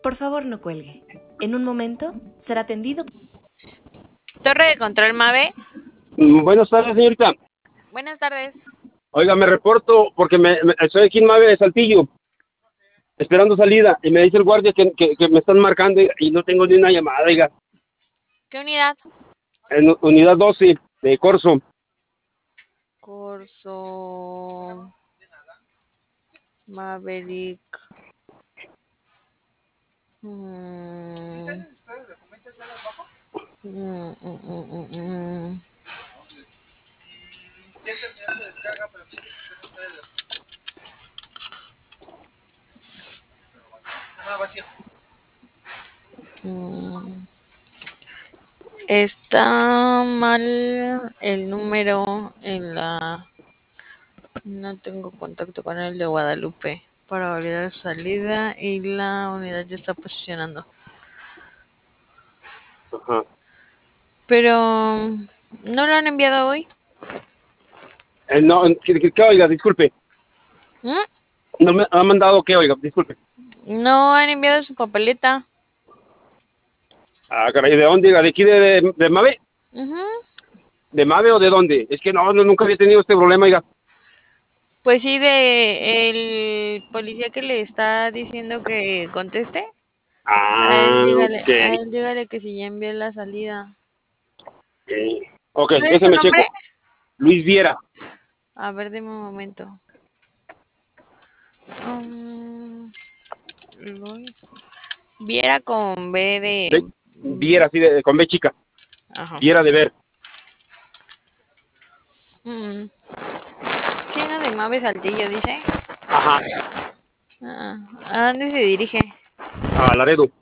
Por favor, no cuelgue. En un momento será atendido. Torre de control Mave. Buenas tardes, señorita. Buenas tardes. Oiga, me reporto porque estoy aquí en Mave de Saltillo, esperando salida, y me dice el guardia que me están marcando y no tengo ni una llamada, oiga. ¿Qué unidad? En unidad 12 de Corso. Corso Maverick. Mm. Mm, mm, mm, mm, mm. Mm. Está mal el número en la... No tengo contacto con el de Guadalupe para validar salida y la unidad ya está posicionando. Ajá. Pero ¿no lo han enviado hoy? No, ¿qué, oiga? Disculpe. ¿Mm? No me ha mandado qué, oiga, disculpe. No han enviado su papeleta. Ah, caray, ¿de dónde, oiga? ¿De aquí de Mave? Ujú. ¿De Mave o de dónde? Es que no, nunca había tenido este problema, oiga. Pues sí, de el policía que le está diciendo que conteste. Ah, ok. A él dígale que si ya envió la salida. Ok, ¿Cuál es su déjeme nombre? checo. Luis Viera. A ver, deme un momento. Luis Viera con B de... Viera, así con B chica. Ajá. Viera de ver. Mm. Sí, no de Mave Saltillo, dice. Ajá, ¿A dónde se dirige? a Laredo.